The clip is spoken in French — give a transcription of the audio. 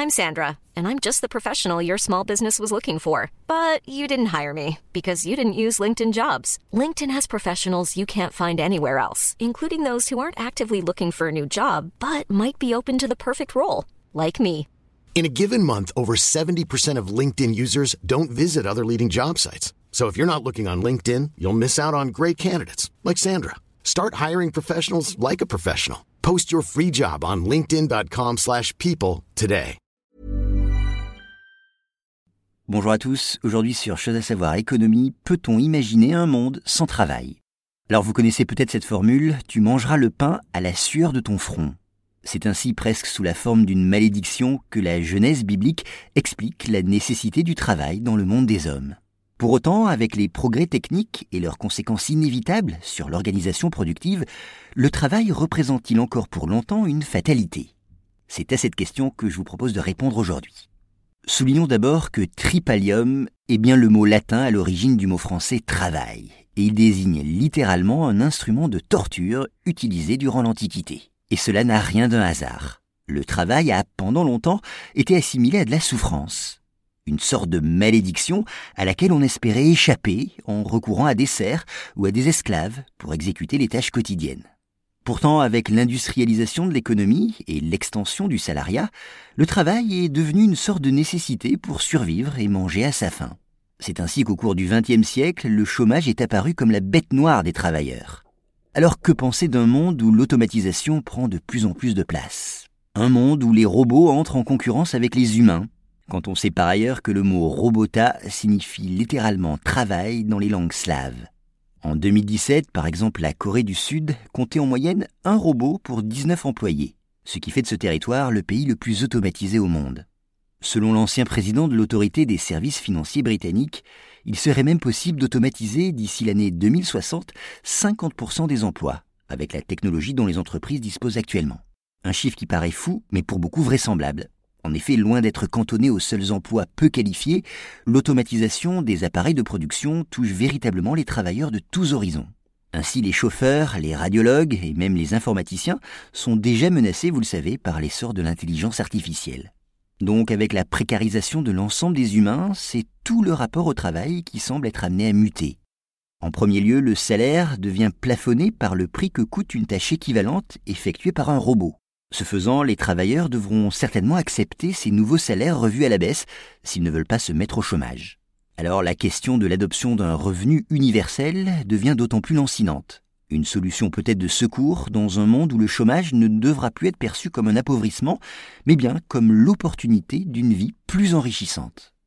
I'm Sandra, and I'm just the professional your small business was looking for. But you didn't hire me because you didn't use LinkedIn Jobs. LinkedIn has professionals you can't find anywhere else, including those who aren't actively looking for a new job, but might be open to the perfect role, like me. In a given month, over 70% of LinkedIn users don't visit other leading job sites. So if you're not looking on LinkedIn, you'll miss out on great candidates like Sandra. Start hiring professionals like a professional. Post your free job on linkedin.com/people today. Bonjour à tous, aujourd'hui sur Chose à savoir économie, peut-on imaginer un monde sans travail ? Alors vous connaissez peut-être cette formule, tu mangeras le pain à la sueur de ton front. C'est ainsi presque sous la forme d'une malédiction que la Genèse biblique explique la nécessité du travail dans le monde des hommes. Pour autant, avec les progrès techniques et leurs conséquences inévitables sur l'organisation productive, le travail représente-t-il encore pour longtemps une fatalité ? C'est à cette question que je vous propose de répondre aujourd'hui. Soulignons d'abord que tripalium est bien le mot latin à l'origine du mot français travail, et il désigne littéralement un instrument de torture utilisé durant l'Antiquité. Et cela n'a rien d'un hasard. Le travail a, pendant longtemps, été assimilé à de la souffrance. Une sorte de malédiction à laquelle on espérait échapper en recourant à des serfs ou à des esclaves pour exécuter les tâches quotidiennes. Pourtant, avec l'industrialisation de l'économie et l'extension du salariat, le travail est devenu une sorte de nécessité pour survivre et manger à sa faim. C'est ainsi qu'au cours du XXe siècle, le chômage est apparu comme la bête noire des travailleurs. Alors que penser d'un monde où l'automatisation prend de plus en plus de place ? Un monde où les robots entrent en concurrence avec les humains, quand on sait par ailleurs que le mot robota signifie littéralement travail dans les langues slaves. En 2017, par exemple, la Corée du Sud comptait en moyenne un robot pour 19 employés, ce qui fait de ce territoire le pays le plus automatisé au monde. Selon l'ancien président de l'autorité des services financiers britanniques, il serait même possible d'automatiser d'ici l'année 2060 50% des emplois, avec la technologie dont les entreprises disposent actuellement. Un chiffre qui paraît fou, mais pour beaucoup vraisemblable. En effet, loin d'être cantonné aux seuls emplois peu qualifiés, l'automatisation des appareils de production touche véritablement les travailleurs de tous horizons. Ainsi, les chauffeurs, les radiologues et même les informaticiens sont déjà menacés, vous le savez, par l'essor de l'intelligence artificielle. Donc, avec la précarisation de l'ensemble des humains, c'est tout le rapport au travail qui semble être amené à muter. En premier lieu, le salaire devient plafonné par le prix que coûte une tâche équivalente effectuée par un robot. Ce faisant, les travailleurs devront certainement accepter ces nouveaux salaires revus à la baisse s'ils ne veulent pas se mettre au chômage. Alors, la question de l'adoption d'un revenu universel devient d'autant plus lancinante. Une solution peut-être de secours dans un monde où le chômage ne devra plus être perçu comme un appauvrissement, mais bien comme l'opportunité d'une vie plus enrichissante.